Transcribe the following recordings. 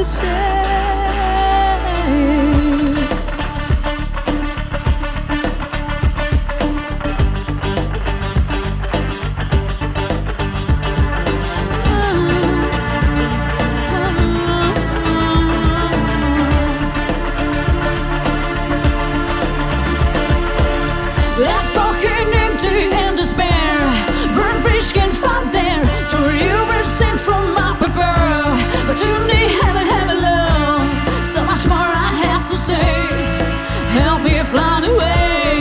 Left broken, empty, and despair. Burnt bridge can't find there. To you were sent from up above, but you need heaven alone. So much more I have to say. Help me fly away.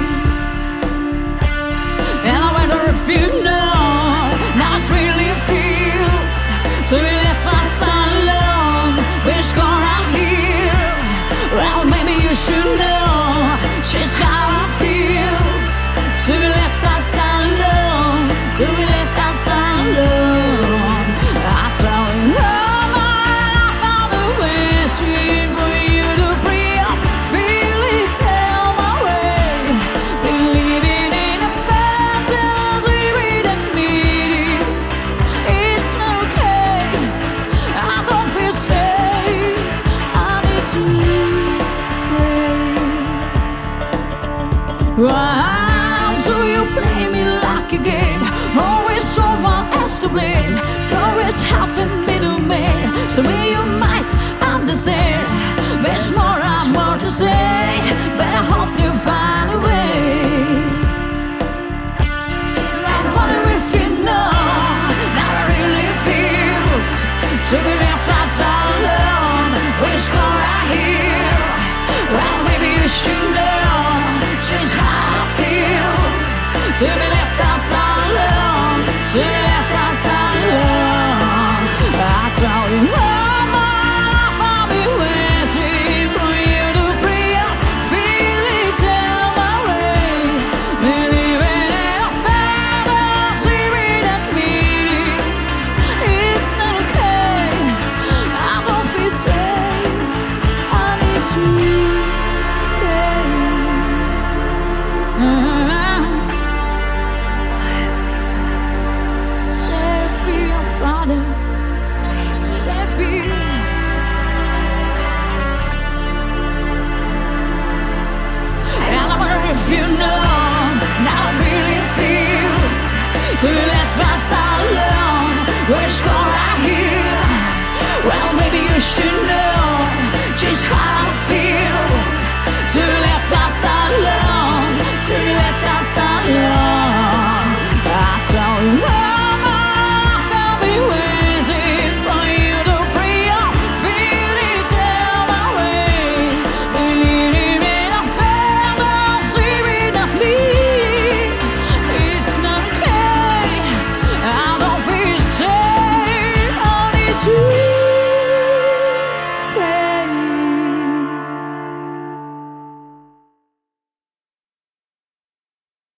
And I wonder if you know now it really feels to be left outside alone. We're score out here. Well, maybe you should know just how I feels to be left outside alone, to be left outside alone. I tell you all my life, all the waiting for you to free up, feel it, tell my way. Believing in a fantasy with a meaning. It's not okay, I don't feel safe, I need to pray. Why do you play me like a game? Always someone else to blame. Courage helping me to make. So you might understand. There's more to say, but I hope you find a way. So I wonder if you know now it really feels to be left outside alone. We're score out here. Well, maybe you should know just how it feels to be left outside alone, to be left outside alone. I tell you all my life I'll be waiting for you to free up, feel it, tell my way. Believing in a fantasy with a meaning. It's not okay, I don't feel safe, I need to pray. Save me, oh Father, save me. And I wonder if you know now it really feels to be left outside alone. We're score out here. Well, maybe you should know just how it feels to be left outside alone, to be left outside alone. I tell you all my life I'll be waiting for you to free up, feel it, tell my way. Believing in a fantasy without me. It's not okay, I don't feel safe, I need to